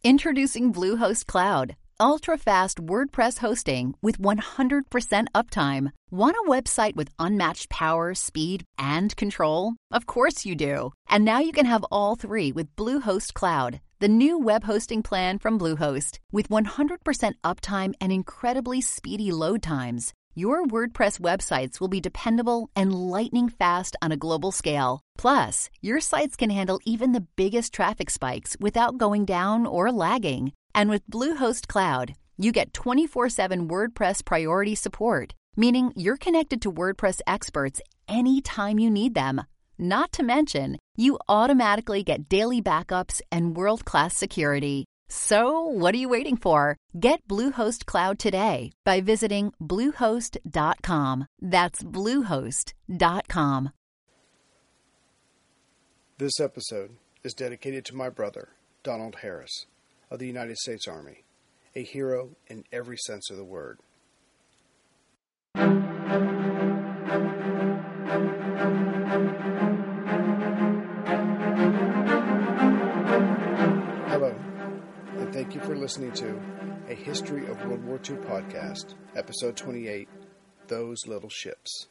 Introducing Bluehost Cloud, ultra-fast WordPress hosting with 100% uptime. Want a website with unmatched power, speed, and control? Of course you do. And now you can have all three with Bluehost Cloud, the new web hosting plan from Bluehost. With 100% uptime and incredibly speedy load times, your WordPress websites will be dependable and lightning fast on a global scale. Plus, your sites can handle even the biggest traffic spikes without going down or lagging. And with Bluehost Cloud, you get 24/7 WordPress priority support, meaning you're connected to WordPress experts anytime you need them. Not to mention, you automatically get daily backups and world-class security. So, what are you waiting for? Get Bluehost Cloud today by visiting Bluehost.com. That's Bluehost.com. This episode is dedicated to my brother, Donald Harris, of the United States Army, a hero in every sense of the word. Hello, and thank you for listening to A History of World War II podcast, episode 28, Those Little Ships.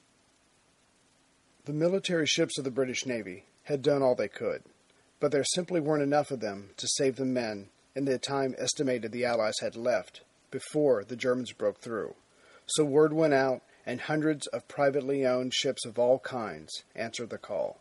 The military ships of the British Navy had done all they could, but there simply weren't enough of them to save the men in the time estimated the Allies had left before the Germans broke through. So word went out, and hundreds of privately owned ships of all kinds answered the call.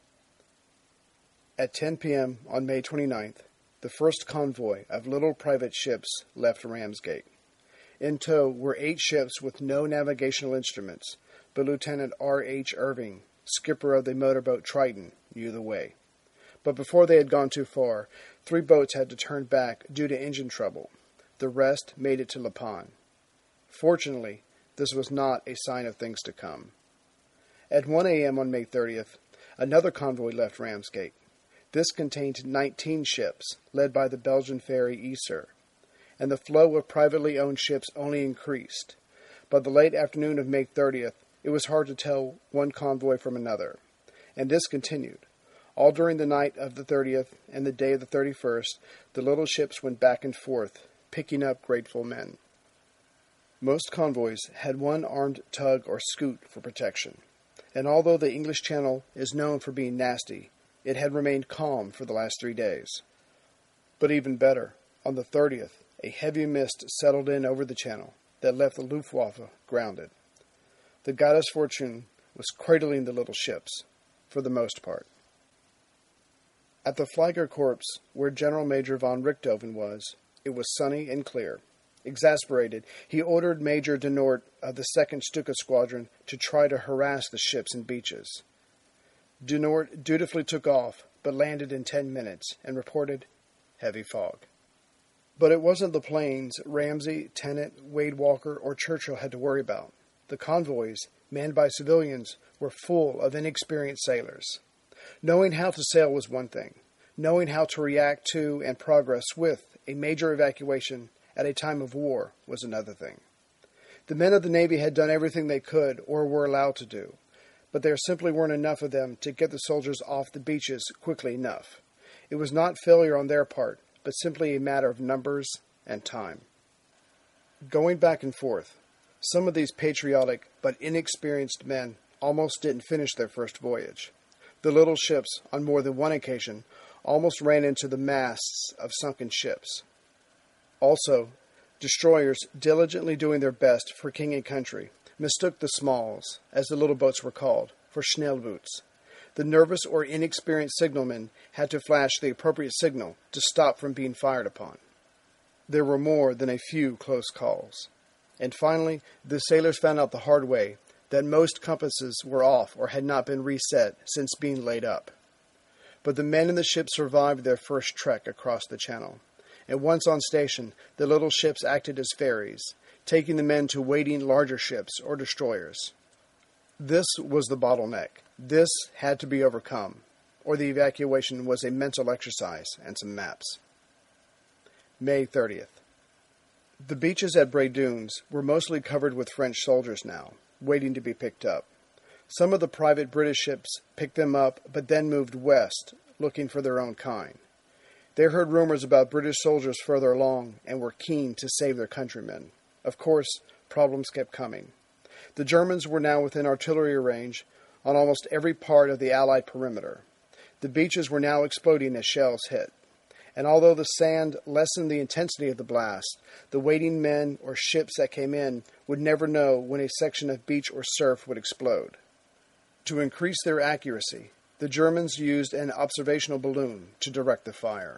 At 10 p.m. on May 29th, the first convoy of little private ships left Ramsgate. In tow were 8 ships with no navigational instruments, but Lieutenant R.H. Irving, skipper of the motorboat Triton, knew the way. But before they had gone too far, 3 boats had to turn back due to engine trouble. The rest made it to La Panne. Fortunately, this was not a sign of things to come. At 1 a.m. on May 30th, another convoy left Ramsgate. This contained 19 ships, led by the Belgian ferry Yser, and the flow of privately owned ships only increased. By the late afternoon of May 30th, it was hard to tell one convoy from another, and this continued. All during the night of the 30th and the day of the 31st, the little ships went back and forth, picking up grateful men. Most convoys had one armed tug or scoot for protection, and although the English Channel is known for being nasty, it had remained calm for the last 3 days. But even better, on the 30th, a heavy mist settled in over the channel that left the Luftwaffe grounded. The goddess Fortune was cradling the little ships, for the most part. At the Fliegerkorps, where General Major von Richthofen was, it was sunny and clear. Exasperated, he ordered Major de Noort of the 2nd Stuka Squadron to try to harass the ships and beaches. De Noort dutifully took off, but landed in 10 minutes and reported heavy fog. But it wasn't the planes Ramsay, Tennant, Wade Walker, or Churchill had to worry about. The convoys, manned by civilians, were full of inexperienced sailors. Knowing how to sail was one thing. Knowing how to react to and progress with a major evacuation at a time of war was another thing. The men of the Navy had done everything they could or were allowed to do, but there simply weren't enough of them to get the soldiers off the beaches quickly enough. It was not failure on their part, but simply a matter of numbers and time. Going back and forth, some of these patriotic but inexperienced men almost didn't finish their first voyage. The little ships, on more than one occasion, almost ran into the masts of sunken ships. Also, destroyers, diligently doing their best for king and country, mistook the smalls, as the little boats were called, for Schnellboots. The nervous or inexperienced signalmen had to flash the appropriate signal to stop from being fired upon. There were more than a few close calls. And finally, the sailors found out the hard way that most compasses were off or had not been reset since being laid up. But the men in the ship survived their first trek across the channel, and once on station, the little ships acted as ferries, taking the men to waiting larger ships or destroyers. This was the bottleneck. This had to be overcome, or the evacuation was a mental exercise and some maps. May 30th. The beaches at Bray Dunes were mostly covered with French soldiers now, waiting to be picked up. Some of the private British ships picked them up, but then moved west, looking for their own kind. They heard rumors about British soldiers further along and were keen to save their countrymen. Of course, problems kept coming. The Germans were now within artillery range on almost every part of the Allied perimeter. The beaches were now exploding as shells hit. And although the sand lessened the intensity of the blast, the waiting men or ships that came in would never know when a section of beach or surf would explode. To increase their accuracy, the Germans used an observational balloon to direct the fire.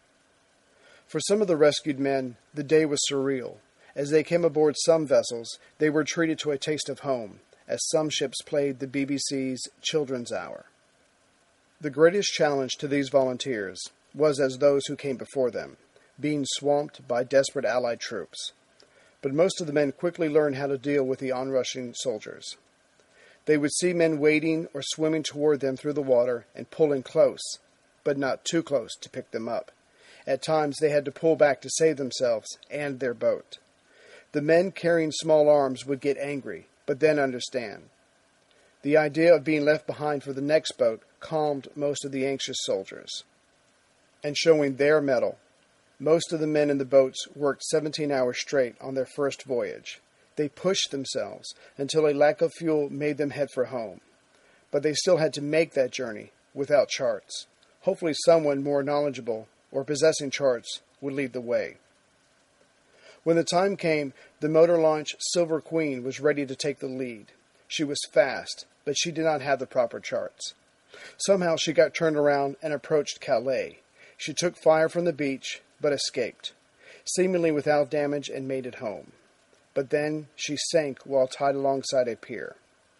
For some of the rescued men, the day was surreal. As they came aboard some vessels, they were treated to a taste of home, as some ships played the BBC's Children's Hour. The greatest challenge to these volunteers was as those who came before them, being swamped by desperate Allied troops. But most of the men quickly learned how to deal with the onrushing soldiers. They would see men wading or swimming toward them through the water and pulling close, but not too close to pick them up. At times they had to pull back to save themselves and their boat. The men carrying small arms would get angry, but then understand. The idea of being left behind for the next boat calmed most of the anxious soldiers. And showing their mettle, most of the men in the boats worked 17 hours straight on their first voyage. They pushed themselves until a lack of fuel made them head for home. But they still had to make that journey without charts. Hopefully someone more knowledgeable or possessing charts would lead the way. When the time came, the motor launch Silver Queen was ready to take the lead. She was fast, but she did not have the proper charts. Somehow she got turned around and approached Calais. She took fire from the beach, but escaped, seemingly without damage, and made it home. But then she sank while tied alongside a pier.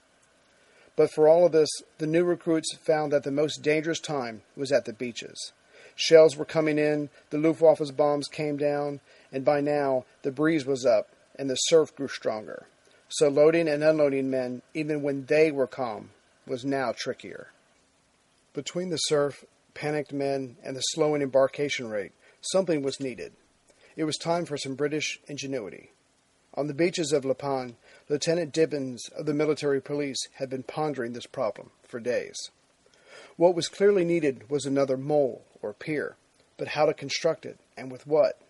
But for all of this, the new recruits found that the most dangerous time was at the beaches. Shells were coming in, the Luftwaffe's bombs came down, and by now the breeze was up and the surf grew stronger. So loading and unloading men, even when they were calm, was now trickier. Between the surf, panicked men, and the slowing embarkation rate, something was needed. It was time for some British ingenuity. On the beaches of La Panne, Lieutenant Dibbins of the military police had been pondering this problem for days. What was clearly needed was another mole or pier, but how to construct it and with what?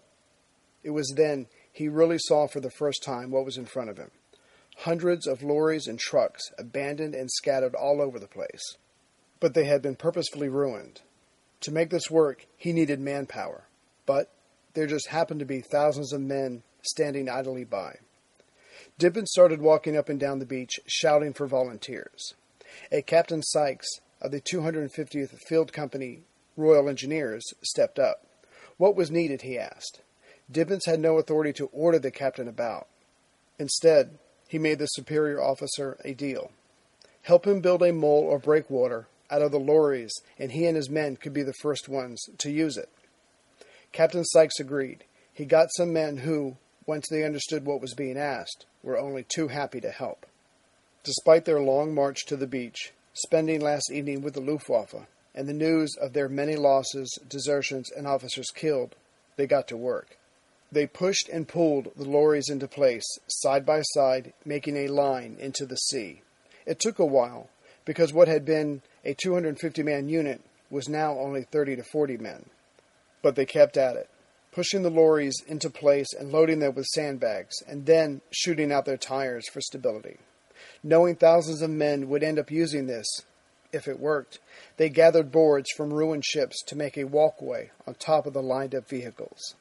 It was then he really saw for the first time what was in front of him. Hundreds of lorries and trucks abandoned and scattered all over the place. But they had been purposefully ruined. To make this work, he needed manpower, but there just happened to be thousands of men standing idly by. Dibbins started walking up and down the beach, shouting for volunteers. A Captain Sykes of the 250th Field Company Royal Engineers stepped up. What was needed, he asked. Dibbins had no authority to order the captain about. Instead, he made the superior officer a deal. Help him build a mole or breakwater out of the lorries, and he and his men could be the first ones to use it. Captain Sykes agreed. He got some men who, once they understood what was being asked, were only too happy to help. Despite their long march to the beach, spending last evening with the Luftwaffe, and the news of their many losses, desertions, and officers killed, they got to work. They pushed and pulled the lorries into place, side by side, making a line into the sea. It took a while, because what had been a 250-man unit was now only 30 to 40 men. But they kept at it, pushing the lorries into place and loading them with sandbags, and then shooting out their tires for stability. Knowing thousands of men would end up using this, if it worked, they gathered boards from ruined ships to make a walkway on top of the lined-up vehicles.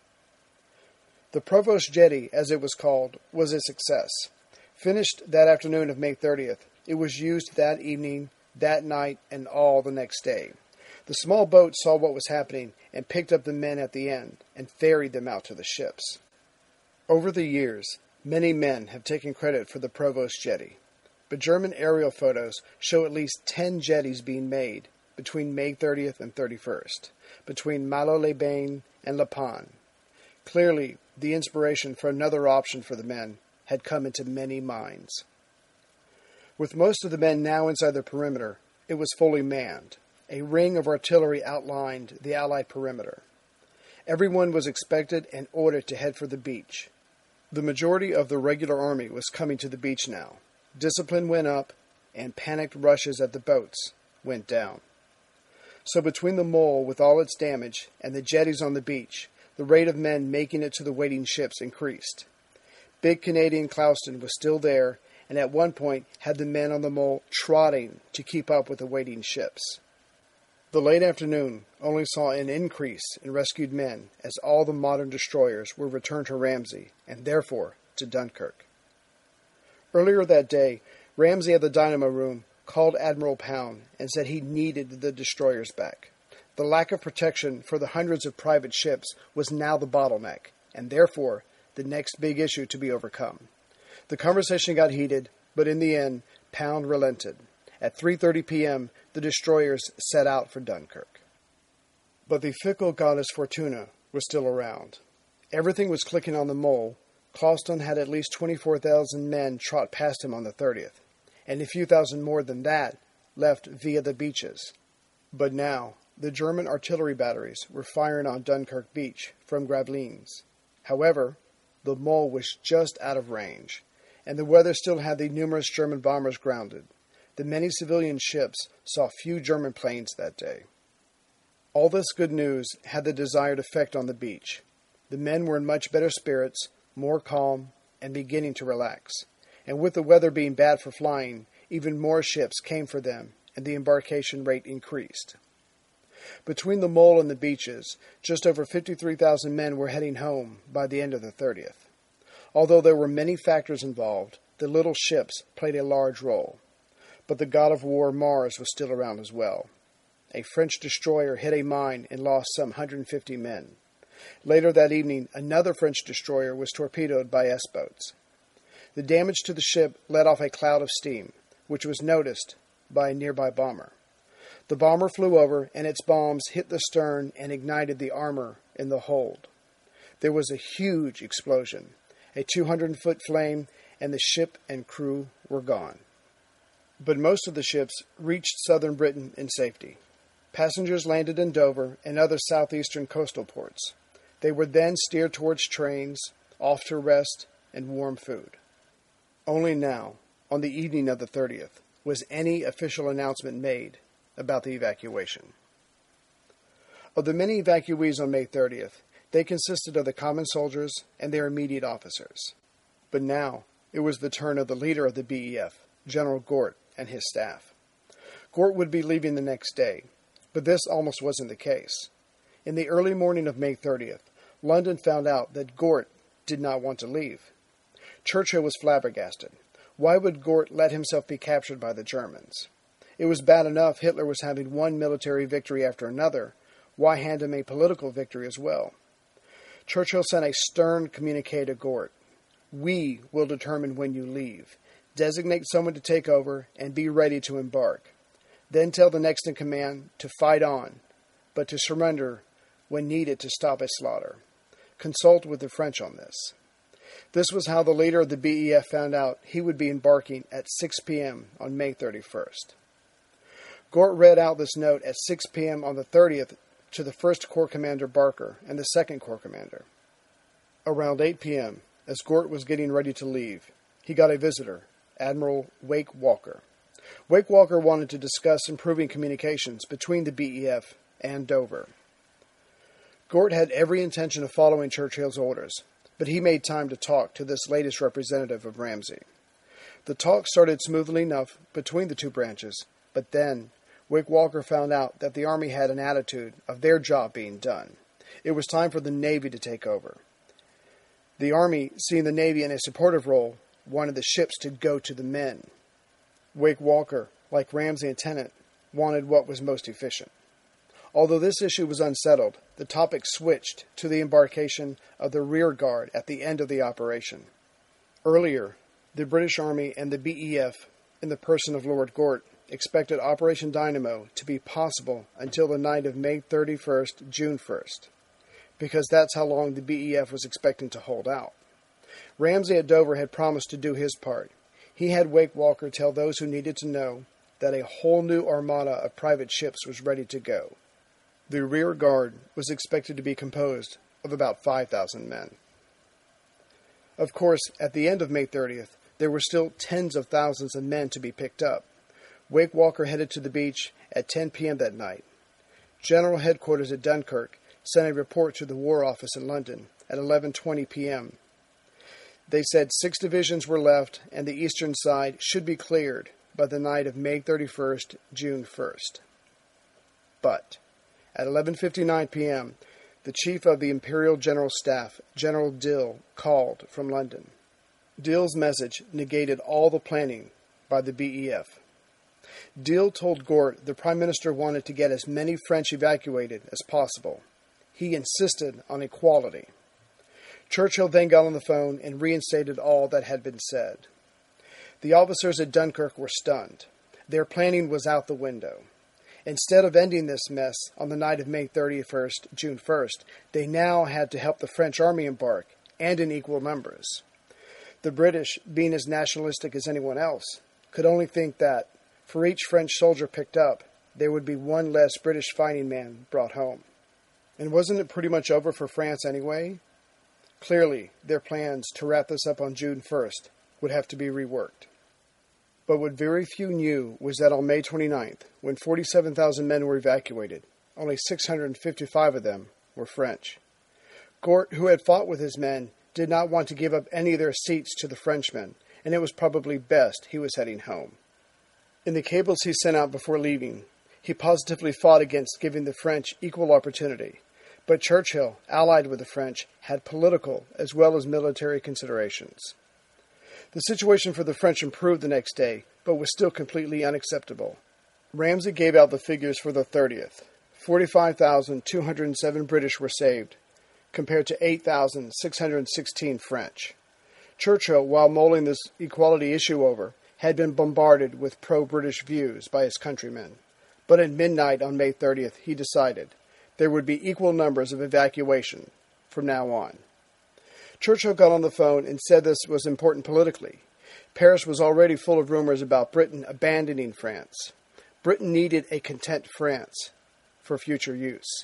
The Provost Jetty, as it was called, was a success. Finished that afternoon of May 30th, it was used that evening, that night, and all the next day. The small boat saw what was happening and picked up the men at the end and ferried them out to the ships. Over the years, many men have taken credit for the Provost Jetty, but German aerial photos show at least 10 jetties being made between May 30th and 31st, between Malo-les-Bains and La Panne. Clearly, the inspiration for another option for the men had come into many minds. With most of the men now inside the perimeter, it was fully manned. A ring of artillery outlined the Allied perimeter. Everyone was expected and ordered to head for the beach. The majority of the regular army was coming to the beach now. Discipline went up, and panicked rushes at the boats went down. So between the mole with all its damage and the jetties on the beach, the rate of men making it to the waiting ships increased. Big Canadian Clouston was still there, and at one point had the men on the mole trotting to keep up with the waiting ships. The late afternoon only saw an increase in rescued men as all the modern destroyers were returned to Ramsey, and therefore to Dunkirk. Earlier that day, Ramsey at the dynamo room called Admiral Pound and said he needed the destroyers back. The lack of protection for the hundreds of private ships was now the bottleneck, and therefore the next big issue to be overcome. The conversation got heated, but in the end, Pound relented. At 3:30 p.m., the destroyers set out for Dunkirk. But the fickle goddess Fortuna was still around. Everything was clicking on the mole. Clouston had at least 24,000 men trot past him on the 30th, and a few thousand more than that left via the beaches. But now, the German artillery batteries were firing on Dunkirk beach from Gravelines. However, the mole was just out of range, and the weather still had the numerous German bombers grounded. The many civilian ships saw few German planes that day. All this good news had the desired effect on the beach. The men were in much better spirits, more calm, and beginning to relax. And with the weather being bad for flying, even more ships came for them, and the embarkation rate increased. Between the mole and the beaches, just over 53,000 men were heading home by the end of the 30th. Although there were many factors involved, the little ships played a large role. But the god of war Mars was still around as well. A French destroyer hit a mine and lost some 150 men. Later that evening, another French destroyer was torpedoed by S-boats. The damage to the ship let off a cloud of steam, which was noticed by a nearby bomber. The bomber flew over, and its bombs hit the stern and ignited the armor in the hold. There was a huge explosion, a 200-foot flame, and the ship and crew were gone. But most of the ships reached southern Britain in safety. Passengers landed in Dover and other southeastern coastal ports. They were then steered towards trains, off to rest and warm food. Only now, on the evening of the 30th, was any official announcement made about the evacuation. Of the many evacuees on May 30th, they consisted of the common soldiers and their immediate officers. But now, it was the turn of the leader of the BEF, General Gort, and his staff. Gort would be leaving the next day, but this almost wasn't the case. In the early morning of May 30th, London found out that Gort did not want to leave. Churchill was flabbergasted. Why would Gort let himself be captured by the Germans? It was bad enough Hitler was having one military victory after another. Why hand him a political victory as well? Churchill sent a stern communique to Gort. "We will determine when you leave. Designate someone to take over and be ready to embark. Then tell the next in command to fight on, but to surrender when needed to stop a slaughter. Consult with the French on this." This was how the leader of the BEF found out he would be embarking at 6 p.m. on May 31st. Gort read out this note at 6 p.m. on the 30th to the 1st Corps Commander Barker and the 2nd Corps Commander. Around 8 p.m., as Gort was getting ready to leave, he got a visitor, Admiral Wake Walker. Wake Walker wanted to discuss improving communications between the BEF and Dover. Gort had every intention of following Churchill's orders, but he made time to talk to this latest representative of Ramsey. The talk started smoothly enough between the two branches, but then Wake Walker found out that the Army had an attitude of their job being done. It was time for the Navy to take over. The Army, seeing the Navy in a supportive role, wanted the ships to go to the men. Wake Walker, like Ramsey and Tennant, wanted what was most efficient. Although this issue was unsettled, the topic switched to the embarkation of the rear guard at the end of the operation. Earlier, the British Army and the BEF, in the person of Lord Gort, expected Operation Dynamo to be possible until the night of May 31st, June 1st, because that's how long the BEF was expecting to hold out. Ramsey at Dover had promised to do his part. He had Wake Walker tell those who needed to know that a whole new armada of private ships was ready to go. The rear guard was expected to be composed of about 5,000 men. Of course, at the end of May 30th, there were still tens of thousands of men to be picked up. Wake Walker headed to the beach at 10 p.m. that night. General Headquarters at Dunkirk sent a report to the War Office in London at 11:20 p.m. They said 6 divisions were left and the eastern side should be cleared by the night of May 31st, June 1st. But at 11:59 p.m., the Chief of the Imperial General Staff, General Dill, called from London. Dill's message negated all the planning by the BEF. Dill told Gort the Prime Minister wanted to get as many French evacuated as possible. He insisted on equality. Churchill then got on the phone and reinstated all that had been said. The officers at Dunkirk were stunned. Their planning was out the window. Instead of ending this mess on the night of May 31st, June 1st, they now had to help the French army embark, and in equal numbers. The British, being as nationalistic as anyone else, could only think that, for each French soldier picked up, there would be one less British fighting man brought home. And wasn't it pretty much over for France anyway? Clearly, their plans to wrap this up on June 1st would have to be reworked. But what very few knew was that on May 29th, when 47,000 men were evacuated, only 655 of them were French. Gort, who had fought with his men, did not want to give up any of their seats to the Frenchmen, and it was probably best he was heading home. In the cables he sent out before leaving, he positively fought against giving the French equal opportunity. But Churchill, allied with the French, had political as well as military considerations. The situation for the French improved the next day, but was still completely unacceptable. Ramsay gave out the figures for the 30th. 45,207 British were saved, compared to 8,616 French. Churchill, while mulling this equality issue over, had been bombarded with pro-British views by his countrymen. But at midnight on May 30th, he decided there would be equal numbers of evacuation from now on. Churchill got on the phone and said this was important politically. Paris was already full of rumors about Britain abandoning France. Britain needed a content France for future use.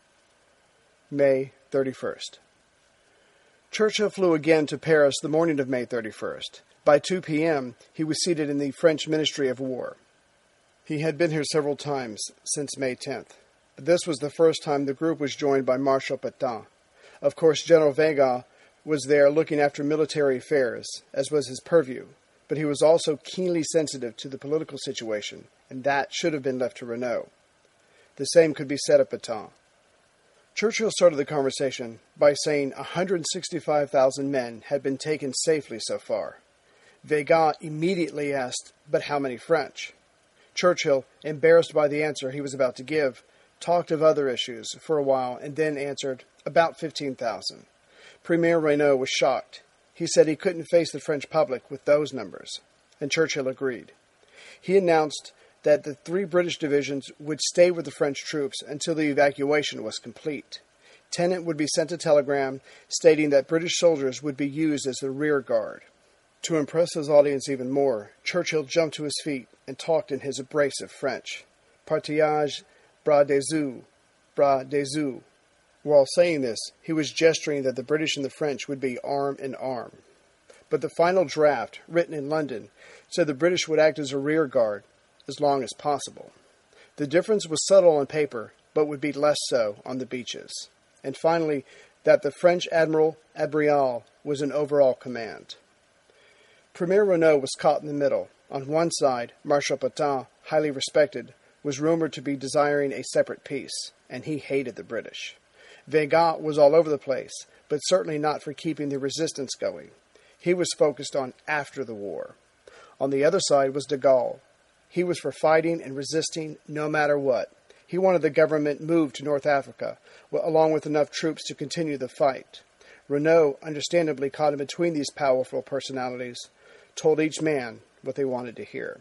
May 31st. Churchill flew again to Paris the morning of May 31st. By 2 p.m., he was seated in the French Ministry of War. He had been here several times since May 10th. But this was the first time the group was joined by Marshal Pétain. Of course, General Weygand was there looking after military affairs, as was his purview, but he was also keenly sensitive to the political situation, and that should have been left to Renault. The same could be said of Pétain. Churchill started the conversation by saying 165,000 men had been taken safely so far. Weygand immediately asked, but how many French? Churchill, embarrassed by the answer he was about to give, talked of other issues for a while and then answered, about 15,000. Premier Renault was shocked. He said he couldn't face the French public with those numbers, and Churchill agreed. He announced that the 3 British divisions would stay with the French troops until the evacuation was complete. Tennant would be sent a telegram stating that British soldiers would be used as the rear guard. To impress his audience even more, Churchill jumped to his feet and talked in his abrasive French. Partillage, bras des yeux. While saying this, he was gesturing that the British and the French would be arm in arm. But the final draft, written in London, said the British would act as a rear guard as long as possible. The difference was subtle on paper, but would be less so on the beaches. And finally, that the French Admiral Abrial was in overall command. Premier Renault was caught in the middle. On one side, Marshal Pétain, highly respected, was rumored to be desiring a separate peace, and he hated the British. Weygand was all over the place, but certainly not for keeping the resistance going. He was focused on after the war. On the other side was de Gaulle. He was for fighting and resisting no matter what. He wanted the government moved to North Africa, along with enough troops to continue the fight. Renault, understandably caught in between these powerful personalities, told each man what they wanted to hear.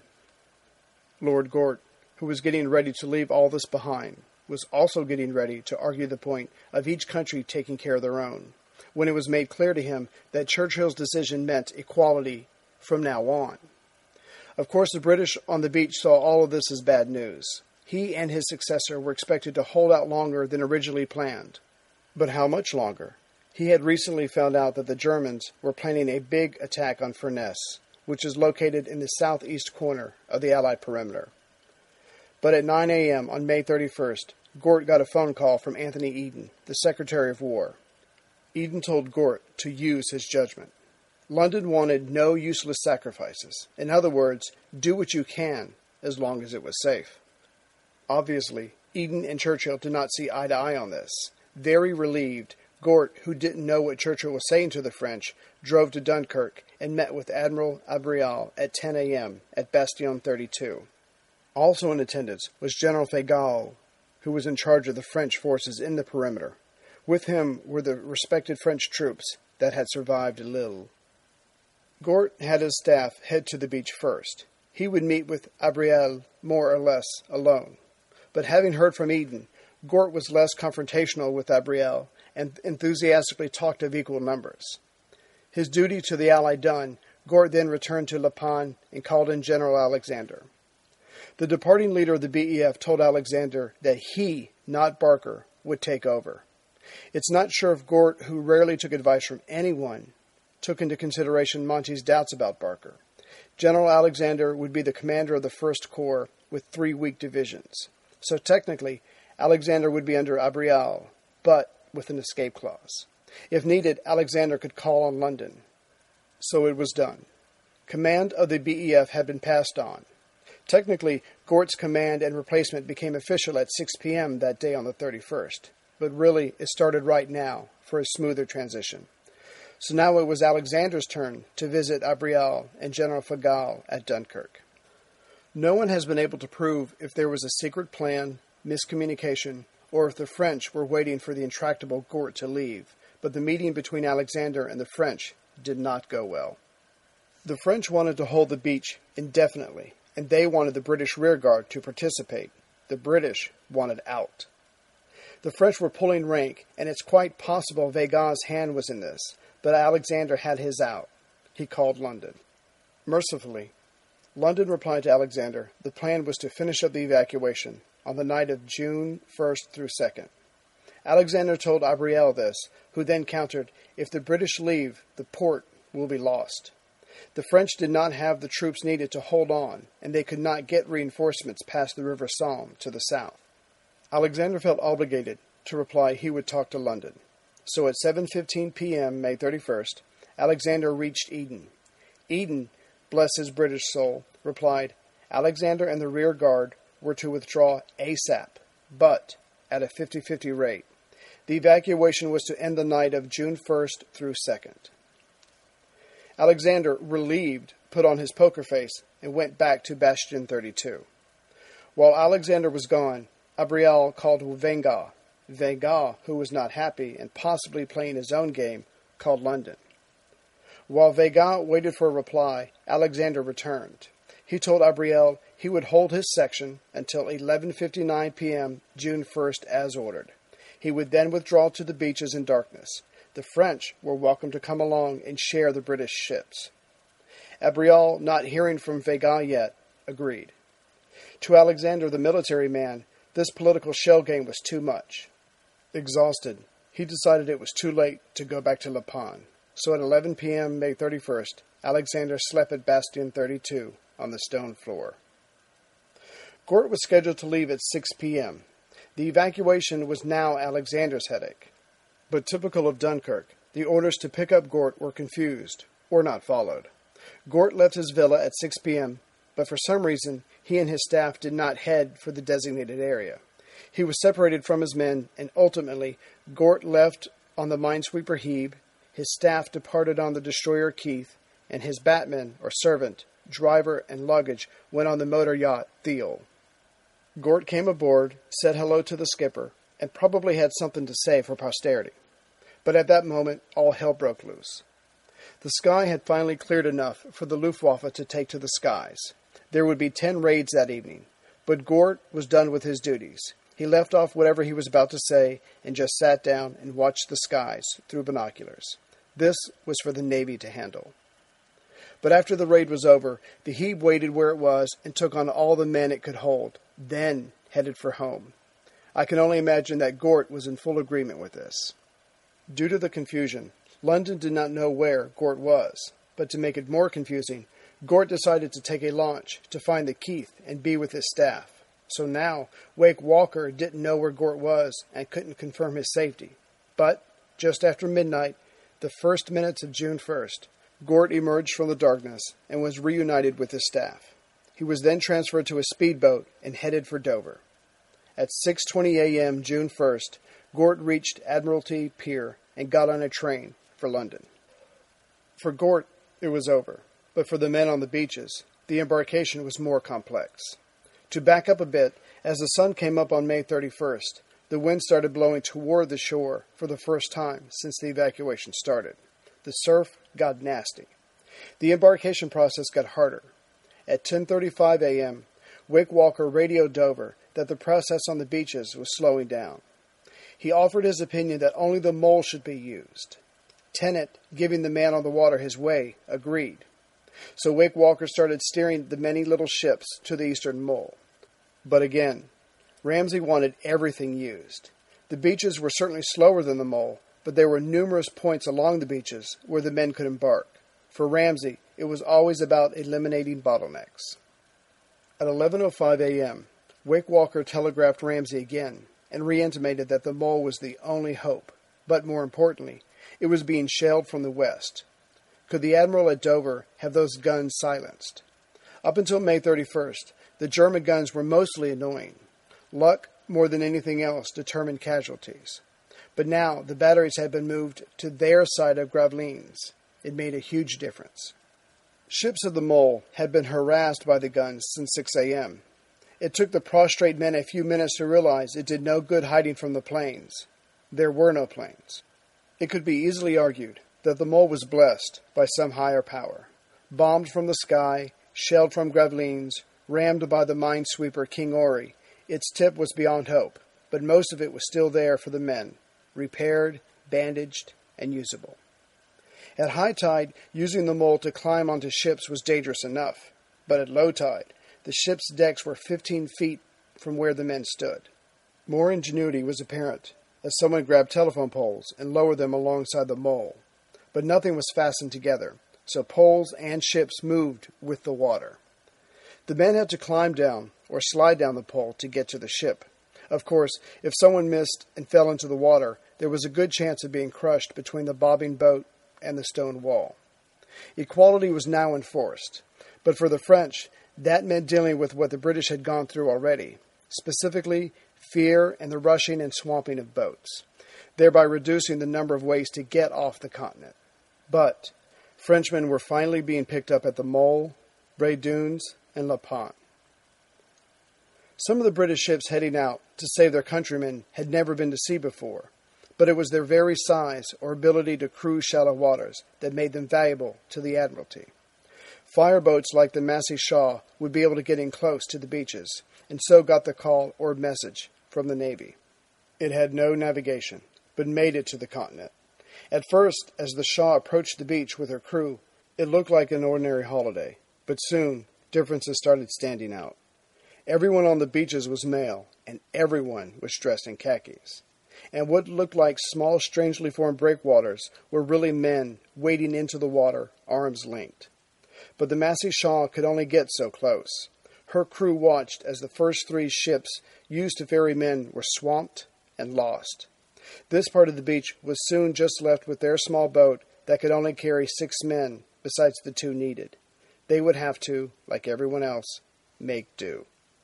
Lord Gort, who was getting ready to leave all this behind, was also getting ready to argue the point of each country taking care of their own, when it was made clear to him that Churchill's decision meant equality from now on. Of course, the British on the beach saw all of this as bad news. He and his successor were expected to hold out longer than originally planned. But how much longer? He had recently found out that the Germans were planning a big attack on Furness, which is located in the southeast corner of the Allied perimeter. But at 9 a.m. on May 31st, Gort got a phone call from Anthony Eden, the Secretary of War. Eden told Gort to use his judgment. London wanted no useless sacrifices. In other words, do what you can, as long as it was safe. Obviously, Eden and Churchill did not see eye to eye on this. Very relieved, Gort, who didn't know what Churchill was saying to the French, drove to Dunkirk and met with Admiral Abrial at 10 a.m. at Bastion 32. Also in attendance was General Faygal, who was in charge of the French forces in the perimeter. With him were the respected French troops that had survived Lille. Gort had his staff head to the beach first. He would meet with Abrial more or less alone. But having heard from Eden, Gort was less confrontational with Abrial and enthusiastically talked of equal numbers. His duty to the Ally done, Gort then returned to La Panne and called in General Alexander. The departing leader of the BEF told Alexander that he, not Barker, would take over. It's not sure if Gort, who rarely took advice from anyone, took into consideration Monty's doubts about Barker. General Alexander would be the commander of the First Corps with 3 weak divisions. So technically, Alexander would be under Abrial, but with an escape clause. If needed, Alexander could call on London. So it was done. Command of the BEF had been passed on. Technically, Gort's command and replacement became official at 6 p.m. that day on the 31st. But really, it started right now for a smoother transition. So now it was Alexander's turn to visit Abrial and General Faygal at Dunkirk. No one has been able to prove if there was a secret plan, miscommunication, or if the French were waiting for the intractable Gort to leave, but the meeting between Alexander and the French did not go well. The French wanted to hold the beach indefinitely, and they wanted the British rearguard to participate. The British wanted out. The French were pulling rank, and it's quite possible Vegas' hand was in this, but Alexander had his out. He called London. Mercifully, London replied to Alexander the plan was to finish up the evacuation on the night of June 1st through 2nd. Alexander told Abrial this, who then countered, if the British leave, the port will be lost. The French did not have the troops needed to hold on, and they could not get reinforcements past the River Somme to the south. Alexander felt obligated to reply he would talk to London. So at 7:15 p.m., May 31st, Alexander reached Eden. Eden, bless his British soul, replied, Alexander and the rear guard were to withdraw ASAP, but at a 50-50 rate. The evacuation was to end the night of June 1st through 2nd. Alexander, relieved, put on his poker face and went back to Bastion 32. While Alexander was gone, Abrial called Venga. Venga, who was not happy and possibly playing his own game, called London. While Venga waited for a reply, Alexander returned. He told Abrial he would hold his section until 11:59 p.m. June 1st as ordered. He would then withdraw to the beaches in darkness. The French were welcome to come along and share the British ships. Abrial, not hearing from Venga yet, agreed. To Alexander, the military man, this political shell game was too much. Exhausted, he decided it was too late to go back to La Panne. So at 11 p.m. May 31st, Alexander slept at Bastion 32 on the stone floor. Gort was scheduled to leave at 6 p.m. The evacuation was now Alexander's headache. But typical of Dunkirk, the orders to pick up Gort were confused, or not followed. Gort left his villa at 6 p.m., but for some reason, he and his staff did not head for the designated area. He was separated from his men, and ultimately, Gort left on the minesweeper Hebe, his staff departed on the destroyer Keith, and his batman, or servant, driver, and luggage went on the motor yacht Theal. Gort came aboard, said hello to the skipper, and probably had something to say for posterity. But at that moment, all hell broke loose. The sky had finally cleared enough for the Luftwaffe to take to the skies. There would be 10 raids that evening, but Gort was done with his duties. He left off whatever he was about to say and just sat down and watched the skies through binoculars. This was for the Navy to handle. But after the raid was over, the Hebe waited where it was and took on all the men it could hold, then headed for home. I can only imagine that Gort was in full agreement with this. Due to the confusion, London did not know where Gort was, but to make it more confusing, Gort decided to take a launch to find the Keith and be with his staff. So now, Wake Walker didn't know where Gort was and couldn't confirm his safety. But, just after midnight, the first minutes of June 1st, Gort emerged from the darkness and was reunited with his staff. He was then transferred to a speedboat and headed for Dover. At 6:20 a.m. June 1st, Gort reached Admiralty Pier and got on a train for London. For Gort, it was over, but for the men on the beaches, the embarkation was more complex. To back up a bit, as the sun came up on May 31st, the wind started blowing toward the shore for the first time since the evacuation started. The surf got nasty. The embarkation process got harder. At 10:35 a.m., Wake Walker radioed Dover that the process on the beaches was slowing down. He offered his opinion that only the mole should be used. Tennant, giving the man on the water his way, agreed. So Wake Walker started steering the many little ships to the eastern mole. But again, Ramsay wanted everything used. The beaches were certainly slower than the mole, but there were numerous points along the beaches where the men could embark. For Ramsay, it was always about eliminating bottlenecks. At 11:05 a.m., Wake Walker telegraphed Ramsay again and re-intimated that the mole was the only hope, but more importantly, it was being shelled from the west. Could the Admiral at Dover have those guns silenced? Up until May 31st, the German guns were mostly annoying. Luck, more than anything else, determined casualties. But now the batteries had been moved to their side of Gravelines. It made a huge difference. Ships of the mole had been harassed by the guns since 6 a.m. It took the prostrate men a few minutes to realize it did no good hiding from the planes. There were no planes. It could be easily argued that the mole was blessed by some higher power. Bombed from the sky, shelled from Gravelines, rammed by the minesweeper King Ori, its tip was beyond hope, but most of it was still there for the men, repaired, bandaged, and usable. At high tide, using the mole to climb onto ships was dangerous enough, but at low tide, the ship's decks were 15 feet from where the men stood. More ingenuity was apparent, as someone grabbed telephone poles and lowered them alongside the mole. But nothing was fastened together, so poles and ships moved with the water. The men had to climb down or slide down the pole to get to the ship. Of course, if someone missed and fell into the water, there was a good chance of being crushed between the bobbing boat and the stone wall. Equality was now enforced, but for the French, that meant dealing with what the British had gone through already, specifically fear and the rushing and swamping of boats, thereby reducing the number of ways to get off the continent. But Frenchmen were finally being picked up at the Mole, Bray Dunes, and La Panne. Some of the British ships heading out to save their countrymen had never been to sea before, but it was their very size or ability to cruise shallow waters that made them valuable to the Admiralty. Fireboats like the Massey Shaw would be able to get in close to the beaches, and so got the call or message from the Navy. It had no navigation, but made it to the continent. At first, as the Shaw approached the beach with her crew, it looked like an ordinary holiday, but soon differences started standing out. Everyone on the beaches was male, and everyone was dressed in khakis. And what looked like small, strangely formed breakwaters were really men wading into the water, arms linked. But the Massey Shaw could only get so close. Her crew watched as the first 3 ships used to ferry men were swamped and lost. This part of the beach was soon just left with their small boat that could only carry 6 men besides the 2 needed. They would have to, like everyone else, make do.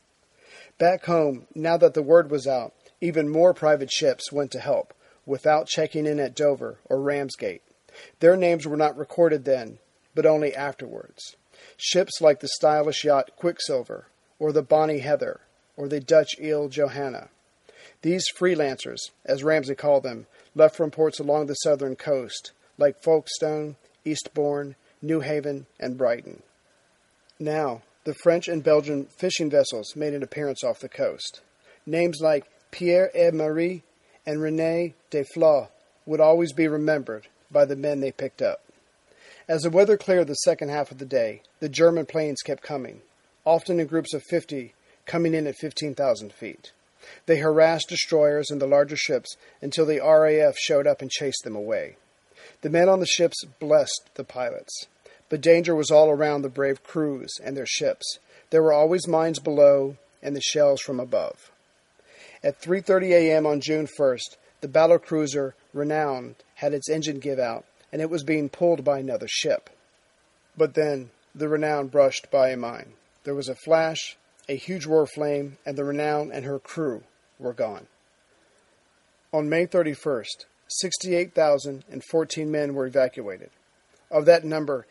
Back home, now that the word was out, even more private ships went to help, without checking in at Dover or Ramsgate. Their names were not recorded then, but only afterwards. Ships like the stylish yacht Quicksilver, or the Bonnie Heather, or the Dutch Ile Johanna. These freelancers, as Ramsay called them, left from ports along the southern coast, like Folkestone, Eastbourne, New Haven, and Brighton. Now, the French and Belgian fishing vessels made an appearance off the coast. Names like Pierre et Marie and René de Fla would always be remembered by the men they picked up. As the weather cleared the second half of the day, the German planes kept coming, often in groups of 50, coming in at 15,000 feet. They harassed destroyers and the larger ships until the RAF showed up and chased them away. The men on the ships blessed the pilots, but danger was all around the brave crews and their ships. There were always mines below and the shells from above. At 3:30 a.m. on June 1st, the battlecruiser Renown had its engine give out, and it was being pulled by another ship. But then, the Renown brushed by a mine. There was a flash, a huge roar of flame, and the Renown and her crew were gone. On May 31st, 68,014 men were evacuated. Of that number,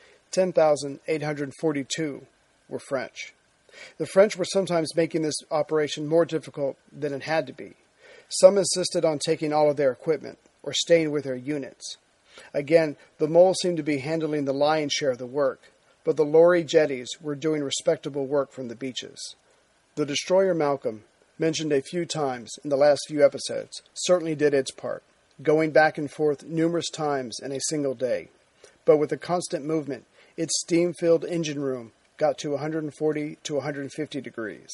10,842 were French. The French were sometimes making this operation more difficult than it had to be. Some insisted on taking all of their equipment, or staying with their units. Again, the moles seemed to be handling the lion's share of the work, but the lorry jetties were doing respectable work from the beaches. The destroyer Malcolm, mentioned a few times in the last few episodes, certainly did its part, going back and forth numerous times in a single day. But with the constant movement, its steam-filled engine room got to 140 to 150 degrees.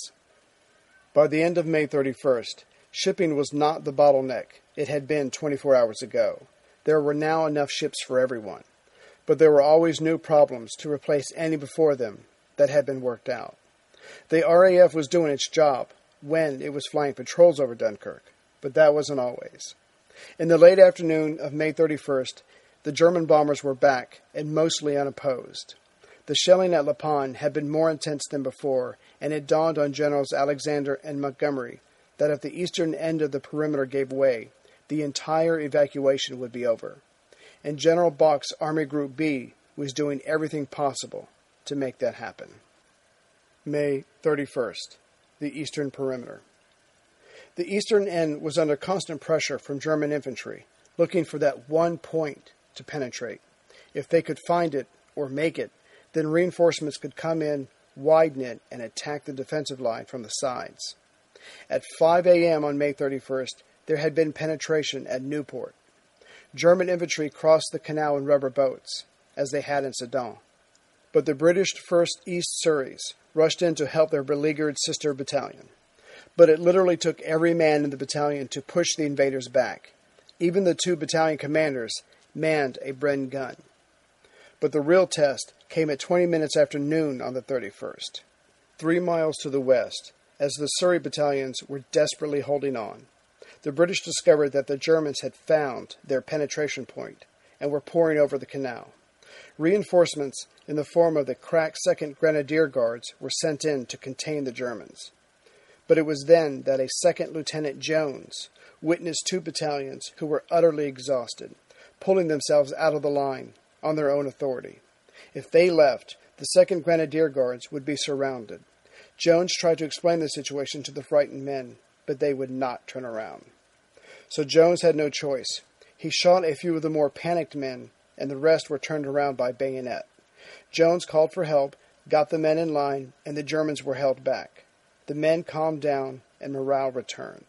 By the end of May 31st, shipping was not the bottleneck it had been 24 hours ago. There were now enough ships for everyone, but there were always new problems to replace any before them that had been worked out. The RAF was doing its job when it was flying patrols over Dunkirk, but that wasn't always. In the late afternoon of May 31st, the German bombers were back and mostly unopposed. The shelling at La Panne had been more intense than before, and it dawned on Generals Alexander and Montgomery that if the eastern end of the perimeter gave way, the entire evacuation would be over. And General Bach's Army Group B was doing everything possible to make that happen. May 31st, the eastern perimeter. The eastern end was under constant pressure from German infantry, looking for that one point to penetrate. If they could find it, or make it, then reinforcements could come in, widen it, and attack the defensive line from the sides. At 5 a.m. on May 31st, there had been penetration at Nieuport. German infantry crossed the canal in rubber boats, as they had in Sedan. But the British 1st East Surreys rushed in to help their beleaguered sister battalion. But it literally took every man in the battalion to push the invaders back. Even the 2 battalion commanders manned a Bren gun. But the real test came at 20 minutes after noon on the 31st. 3 miles to the west, as the Surrey battalions were desperately holding on, the British discovered that the Germans had found their penetration point and were pouring over the canal. Reinforcements in the form of the crack 2nd Grenadier Guards were sent in to contain the Germans. But it was then that a 2nd Lieutenant Jones witnessed 2 battalions who were utterly exhausted, pulling themselves out of the line on their own authority. If they left, the 2nd Grenadier Guards would be surrounded. Jones tried to explain the situation to the frightened men, but they would not turn around. So Jones had no choice. He shot a few of the more panicked men, and the rest were turned around by bayonet. Jones called for help, got the men in line, and the Germans were held back. The men calmed down, and morale returned.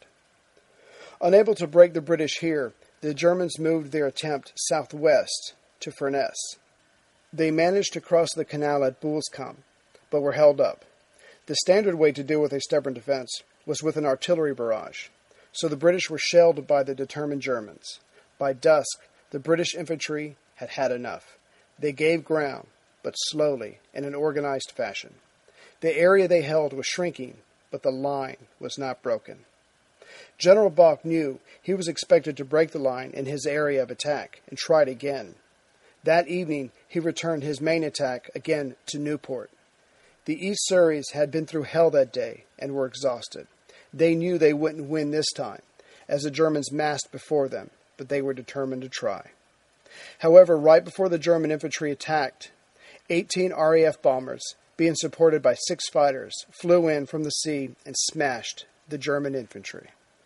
Unable to break the British here, the Germans moved their attempt southwest to Furness. They managed to cross the canal at Boulskamp, but were held up. The standard way to deal with a stubborn defense was with an artillery barrage, so the British were shelled by the determined Germans. By dusk, the British infantry had had enough. They gave ground, but slowly, in an organized fashion. The area they held was shrinking, but the line was not broken. General Bach knew he was expected to break the line in his area of attack and tried again. That evening, he returned his main attack again to Nieuport. The East Surreys had been through hell that day and were exhausted. They knew they wouldn't win this time, as the Germans massed before them, but they were determined to try. However, right before the German infantry attacked, 18 RAF bombers, being supported by 6 fighters, flew in from the sea and smashed the German infantry.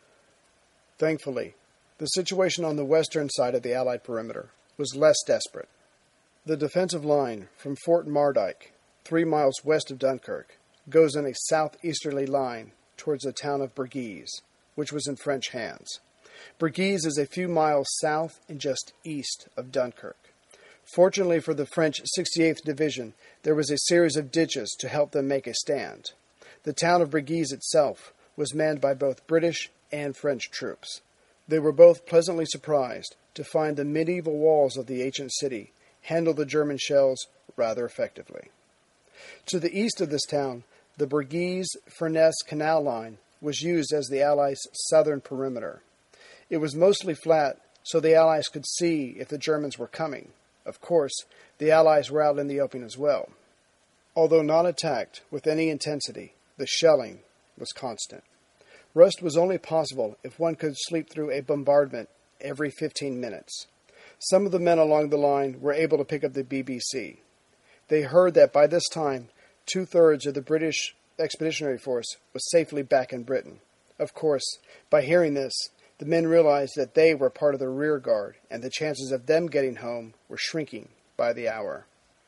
Thankfully, the situation on the western side of the Allied perimeter was less desperate. The defensive line from Fort Mardyke, 3 miles west of Dunkirk, goes in a southeasterly line towards the town of Bergues, which was in French hands. Bergues is a few miles south and just east of Dunkirk. Fortunately for the French 68th Division, there was a series of ditches to help them make a stand. The town of Bergues itself was manned by both British and French troops. They were both pleasantly surprised to find the medieval walls of the ancient city handle the German shells rather effectively. To the east of this town, The Bergues-Furness Canal Line was used as the Allies' southern perimeter. It was mostly flat, so the Allies could see if the Germans were coming. Of course, the Allies were out in the open as well. Although not attacked with any intensity, the shelling was constant. Rest was only possible if one could sleep through a bombardment every 15 minutes. Some of the men along the line were able to pick up the BBC. They heard that by this time, 2/3 of the British Expeditionary Force was safely back in Britain. Of course, by hearing this, the men realized that they were part of the rear guard, and the chances of them getting home were shrinking by the hour.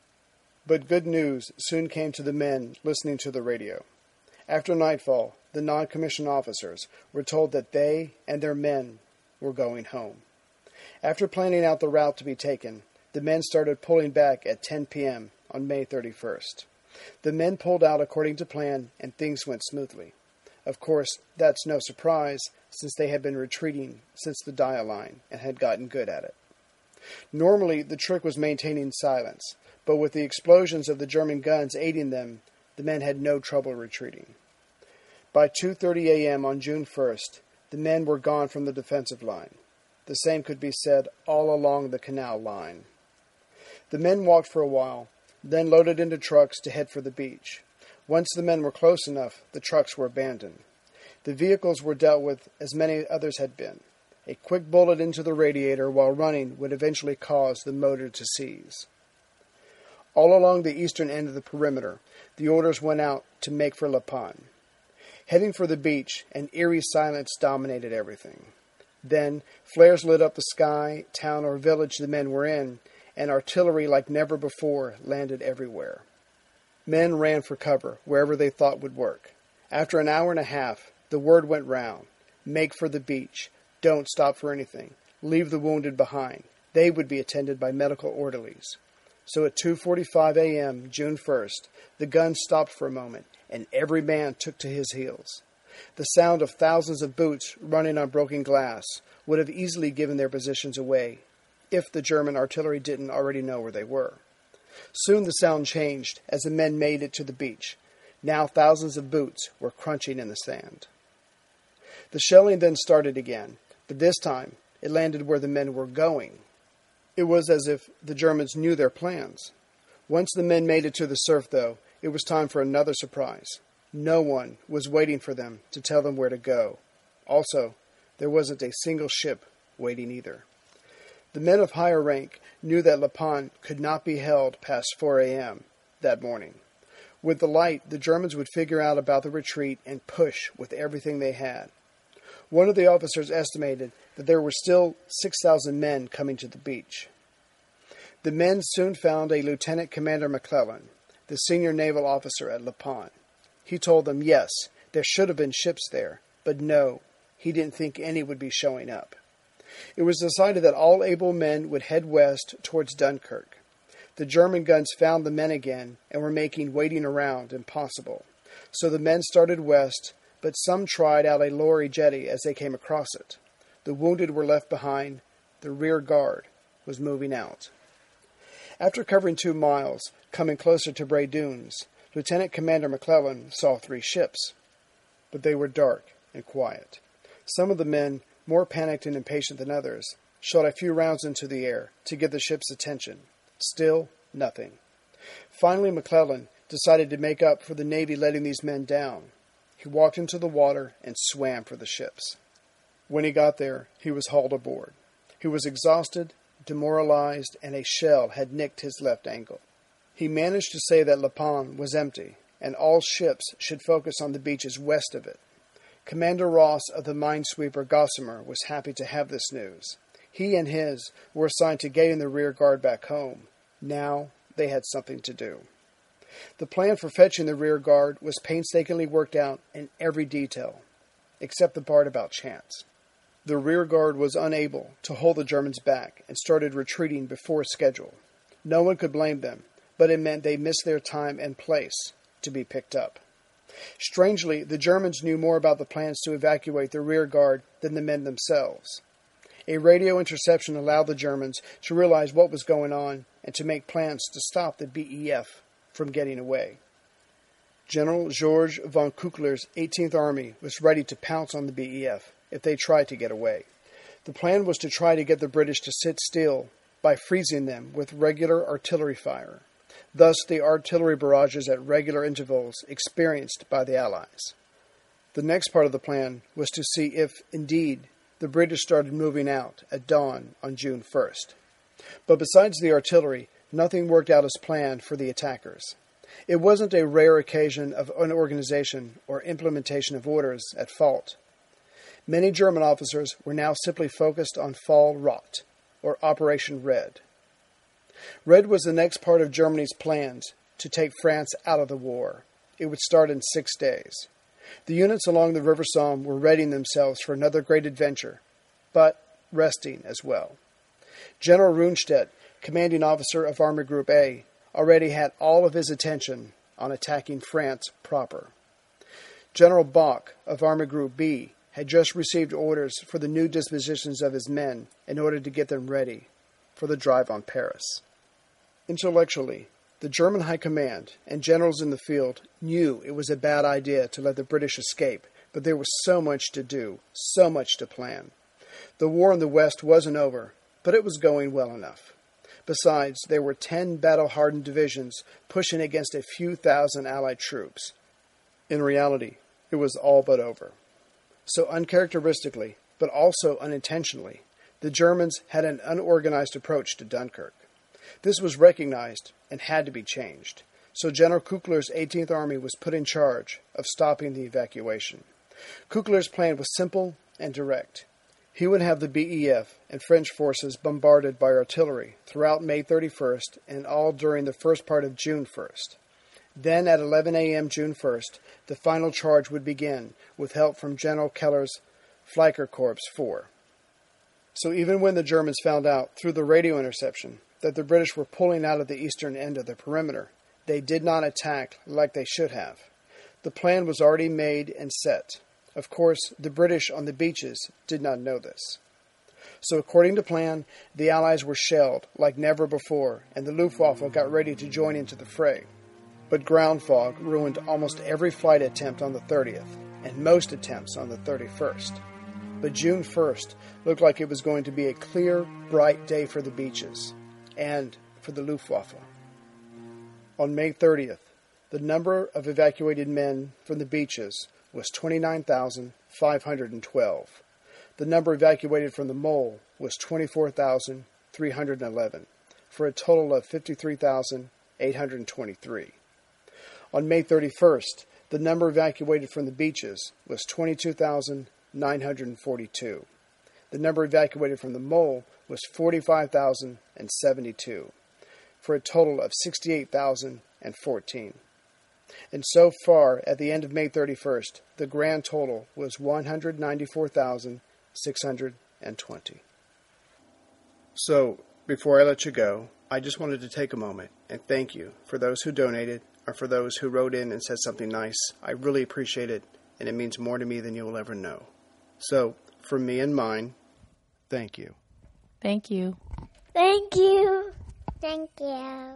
But good news soon came to the men listening to the radio. After nightfall, the non-commissioned officers were told that they and their men were going home. After planning out the route to be taken, the men started pulling back at 10 p.m. on May 31st. The men pulled out according to plan, and things went smoothly. Of course, that's no surprise, since they had been retreating since the Dia Line and had gotten good at it. Normally, the trick was maintaining silence, but with the explosions of the German guns aiding them, the men had no trouble retreating. By 2:30 a.m. on June 1st, the men were gone from the defensive line. The same could be said all along the canal line. The men walked for a while, then loaded into trucks to head for the beach. Once the men were close enough, the trucks were abandoned. The vehicles were dealt with as many others had been. A quick bullet into the radiator while running would eventually cause the motor to seize. All along the eastern end of the perimeter, the orders went out to make for La Panne. Heading for the beach, an eerie silence dominated everything. Then, flares lit up the sky, town, or village the men were in, and artillery like never before landed everywhere. Men ran for cover wherever they thought would work. After an hour and a half, the word went round: make for the beach, don't stop for anything, leave the wounded behind. They would be attended by medical orderlies. So at 2:45 a.m., June 1st, the guns stopped for a moment, and every man took to his heels. The sound of thousands of boots running on broken glass would have easily given their positions away, if the German artillery didn't already know where they were. Soon the sound changed as the men made it to the beach. Now thousands of boots were crunching in the sand. The shelling then started again, but this time it landed where the men were going. It was as if the Germans knew their plans. Once the men made it to the surf, though, it was time for another surprise. No one was waiting for them to tell them where to go. Also, there wasn't a single ship waiting either. The men of higher rank knew that La Panne could not be held past 4 a.m. that morning. With the light, the Germans would figure out about the retreat and push with everything they had. One of the officers estimated that there were still 6,000 men coming to the beach. The men soon found a Lieutenant Commander McClellan, the senior naval officer at La Panne. He told them, yes, there should have been ships there, but no, he didn't think any would be showing up. It was decided that all able men would head west towards Dunkirk. The German guns found the men again and were making waiting around impossible. So the men started west, but some tried out a Lorry jetty as they came across it. The wounded were left behind. The rear guard was moving out. After covering 2 miles, coming closer to Bray Dunes, Lieutenant Commander McClellan saw 3 ships, but they were dark and quiet. Some of the men, more panicked and impatient than others, shot a few rounds into the air to get the ship's attention. Still, nothing. Finally, McClellan decided to make up for the Navy letting these men down. He walked into the water and swam for the ships. When he got there, he was hauled aboard. He was exhausted, demoralized, and a shell had nicked his left ankle. He managed to say that La Panne was empty, and all ships should focus on the beaches west of it. Commander Ross of the minesweeper Gossamer was happy to have this news. He and his were assigned to getting the rear guard back home. Now they had something to do. The plan for fetching the rear guard was painstakingly worked out in every detail, except the part about chance. The rear guard was unable to hold the Germans back and started retreating before schedule. No one could blame them, but it meant they missed their time and place to be picked up. Strangely, the Germans knew more about the plans to evacuate the rear guard than the men themselves. A radio interception allowed the Germans to realize what was going on and to make plans to stop the BEF from getting away. General George von Küchler's 18th Army was ready to pounce on the BEF if they tried to get away. The plan was to try to get the British to sit still by freezing them with regular artillery fire, thus the artillery barrages at regular intervals experienced by the Allies. The next part of the plan was to see if, indeed, the British started moving out at dawn on June 1st. But besides the artillery, nothing worked out as planned for the attackers. It wasn't a rare occasion of unorganization or implementation of orders at fault. Many German officers were now simply focused on Fall Rot, or Operation Red. Red was the next part of Germany's plans to take France out of the war. It would start in 6 days. The units along the River Somme were readying themselves for another great adventure, but resting as well. General Rundstedt, commanding officer of Army Group A, already had all of his attention on attacking France proper. General Bach of Army Group B had just received orders for the new dispositions of his men in order to get them ready for the drive on Paris. Intellectually, the German High Command and generals in the field knew it was a bad idea to let the British escape, but there was so much to do, so much to plan. The war in the West wasn't over, but it was going well enough. Besides, there were 10 battle-hardened divisions pushing against a few thousand Allied troops. In reality, it was all but over. So uncharacteristically, but also unintentionally, the Germans had an unorganized approach to Dunkirk. This was recognized and had to be changed. So General Küchler's 18th Army was put in charge of stopping the evacuation. Küchler's plan was simple and direct. He would have the BEF and French forces bombarded by artillery throughout May 31st and all during the first part of June 1st. Then at 11 a.m. June 1st, the final charge would begin with help from General Keller's Flicker-Korps 4. So even when the Germans found out through the radio interception that the British were pulling out of the eastern end of the perimeter, they did not attack like they should have. The plan was already made and set. Of course, the British on the beaches did not know this. So according to plan, the Allies were shelled like never before, and the Luftwaffe got ready to join into the fray. But ground fog ruined almost every flight attempt on the 30th, and most attempts on the 31st. But June 1st looked like it was going to be a clear, bright day for the beaches, and for the Luftwaffe. On May 30th, the number of evacuated men from the beaches was 29,512. The number evacuated from the mole was 24,311, for a total of 53,823. On May 31st, the number evacuated from the beaches was 22,942. The number evacuated from the mole was 45,072, for a total of 68,014. And so far, at the end of May 31st, the grand total was 194,620. So, before I let you go, I just wanted to take a moment and thank you for those who donated or for those who wrote in and said something nice. I really appreciate it, and it means more to me than you will ever know. So, for me and mine, thank you. Thank you. Thank you. Thank you.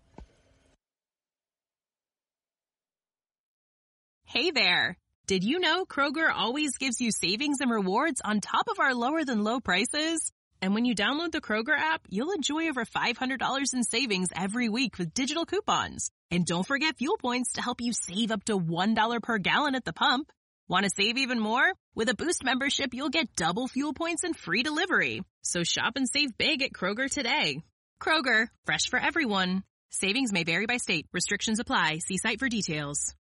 Hey there! Did you know Kroger always gives you savings and rewards on top of our lower-than-low prices? And when you download the Kroger app, you'll enjoy over $500 in savings every week with digital coupons. And don't forget fuel points to help you save up to $1 per gallon at the pump. Want to save even more? With a Boost membership, you'll get double fuel points and free delivery. So shop and save big at Kroger today. Kroger, fresh for everyone. Savings may vary by state. Restrictions apply. See site for details.